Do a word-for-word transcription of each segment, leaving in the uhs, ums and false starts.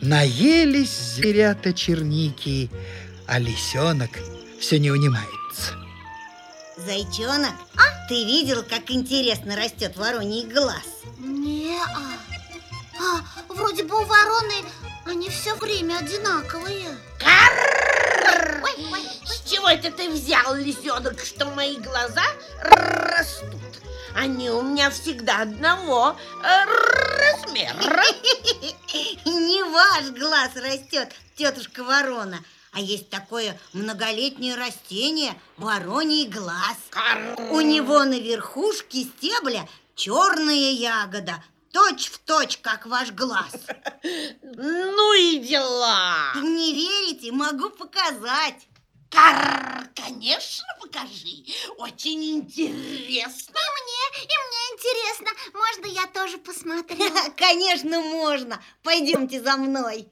Наелись зверята черники, а лисенок все не унимается. Зайчонок, а? Ты видел, как интересно растет вороний глаз? Не-а. А, вроде бы у вороны они все время одинаковые. Карр! Ой, ой, ой. С чего это ты взял, лисенок, что мои глаза растут? Они у меня всегда одного размера. Не ваш глаз растет, тетушка ворона, а есть такое многолетнее растение – вороний глаз. У него на верхушке стебля черная ягода, точь в точь, как ваш глаз. Ну и дела. Не верите? Могу показать. Карр, конечно, покажи. Очень интересно. И мне, и мне интересно. Можно я тоже посмотрю? Конечно, можно. Пойдемте за мной.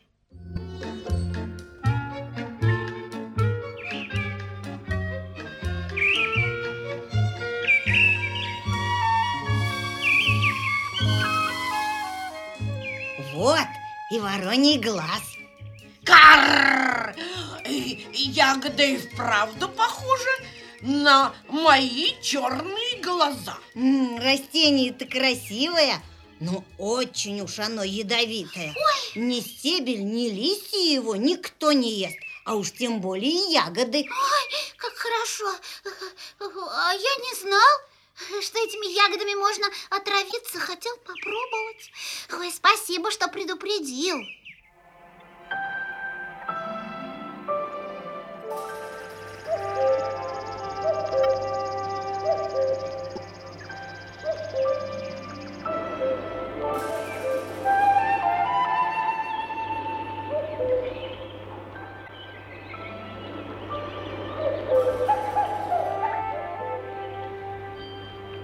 Вот и вороний глаз. Карр! Ягода и вправду похожа на мои черные глаза. М, растение-то красивое, но очень уж оно ядовитое. Ой. Ни стебель, ни листья его никто не ест, а уж тем более ягоды. Ой, как хорошо. А я не знал, что этими ягодами можно отравиться. Хотел попробовать. Ой, спасибо, что предупредил.